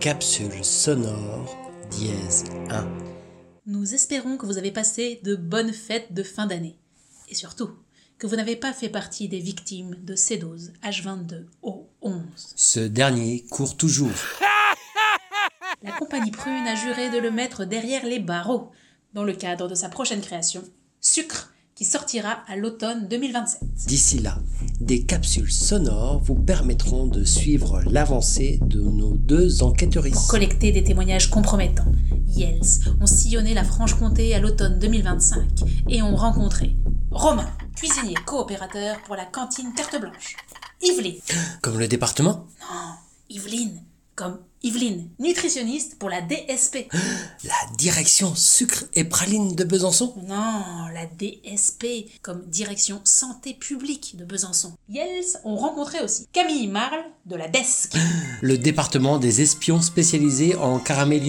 capsule sonore dièse 1. Nous espérons que vous avez passé de bonnes fêtes de fin d'année. Et surtout, que vous n'avez pas fait partie des victimes de ces doses H22 au 11. Ce dernier court toujours. La compagnie Prune a juré de le mettre derrière les barreaux, dans le cadre de sa prochaine création, Sucre, qui sortira à l'automne 2027. D'ici là, des capsules sonores vous permettront de suivre l'avancée de nos deux enquêtrices. Pour collecter des témoignages compromettants, Yels ont sillonné la Franche-Comté à l'automne 2025 et ont rencontré Romain, cuisinier coopérateur pour la cantine Carte Blanche. Yveline. Comme le département ? Non, Yveline, comme Yveline, nutritionniste pour la DSP. La direction sucre et praline de Besançon ? Non, la DSP, comme direction santé publique de Besançon. Yels ont rencontré aussi Camille Marle de la DESC. Le département des espions spécialisés en caramélinologie ?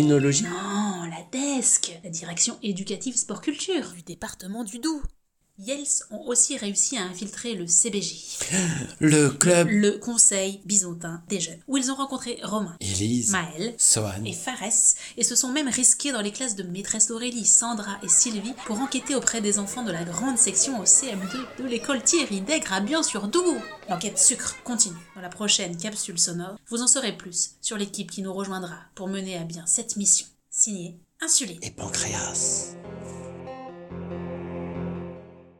Non, la DESC, la direction éducative sport-culture du département du Doubs. Yels ont aussi réussi à infiltrer le CBJ, Le club le Conseil Bisontin des Jeunes, où ils ont rencontré Romain, Élise, Maël Sohan et Fares, et se sont même risqués dans les classes de maîtresse Aurélie, Sandra et Sylvie pour enquêter auprès des enfants de la grande section au CM2 de l'école Thierry Dègre à Bian-sur-Doubs. L'enquête Sucre continue. Dans la prochaine capsule sonore, vous en saurez plus sur l'équipe qui nous rejoindra pour mener à bien cette mission. Signé Insuline. et Pancréas.